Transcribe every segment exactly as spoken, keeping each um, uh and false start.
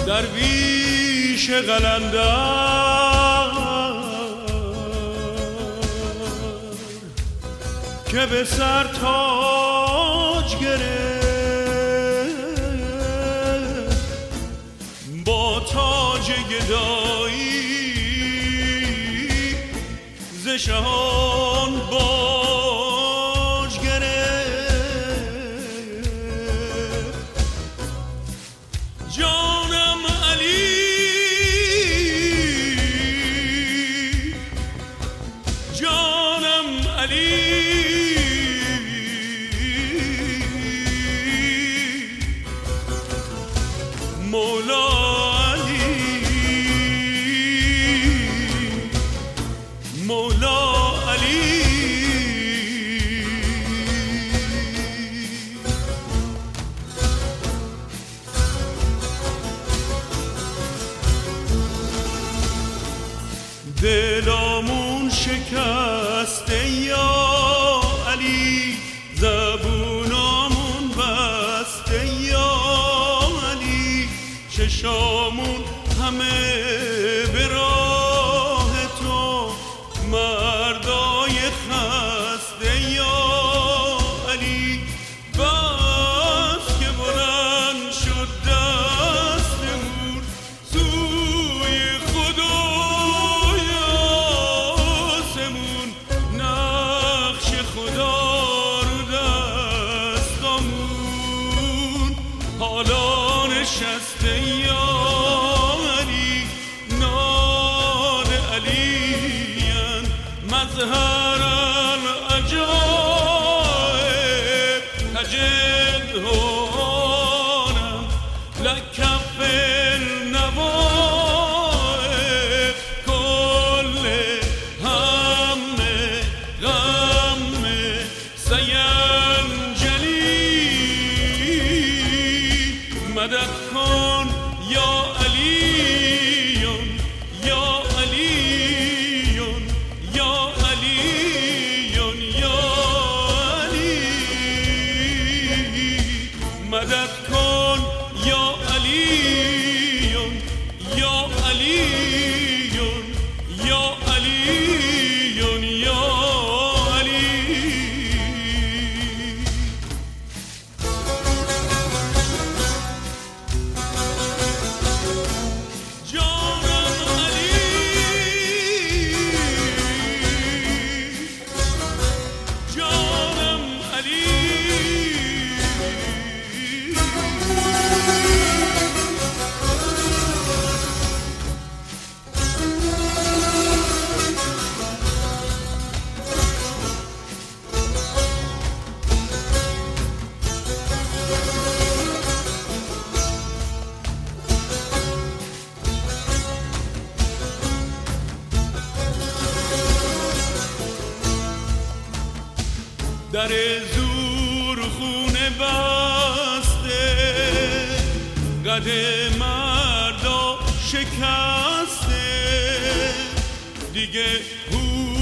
درویش قلندر که به سر تاج گرفت با تاج گدایی ز شهان باج گرفت. جانم علی جانم علی مولا علی مولا علی دلامون شکسته یا علی زبونامون بسته یا علی چشامون همه به راه تو مردای خسته یا علی بس که بلند شد دستمون سوی خدای آسمون نقش خدا رو دستامون حالا نشسته یا علی نان علیان مظهر العجائب تجدهانم لکف النوائب کل همه غم سینجلی مدد کن یا علیون یا علیون یا علیون یا علی مدد کن یا علیون یا علیون یا علیون یا علی جانم علی جانم علی در زور خونه بسته قد مردا شکسته دیگه هو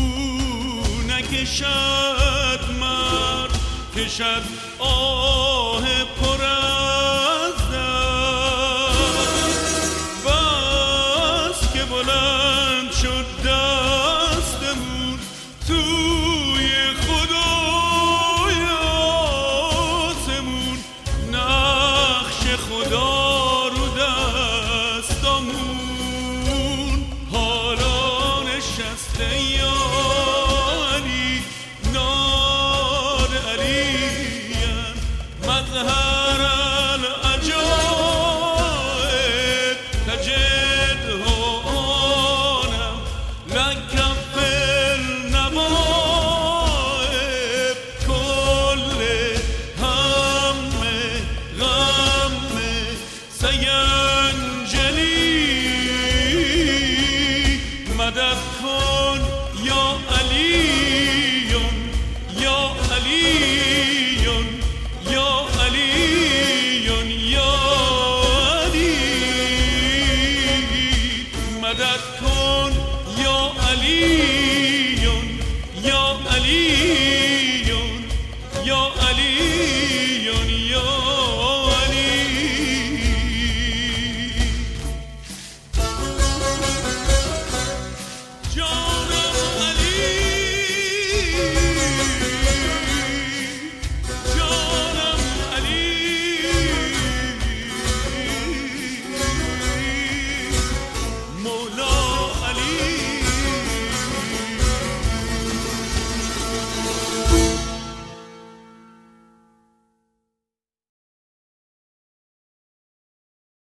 نکشد مرد کشد آه پر از درد بس که بلند شد دستمون توی خدای آسمون نقش خدا رو دستمون حالا نشسته یا علی نار علیان مظهر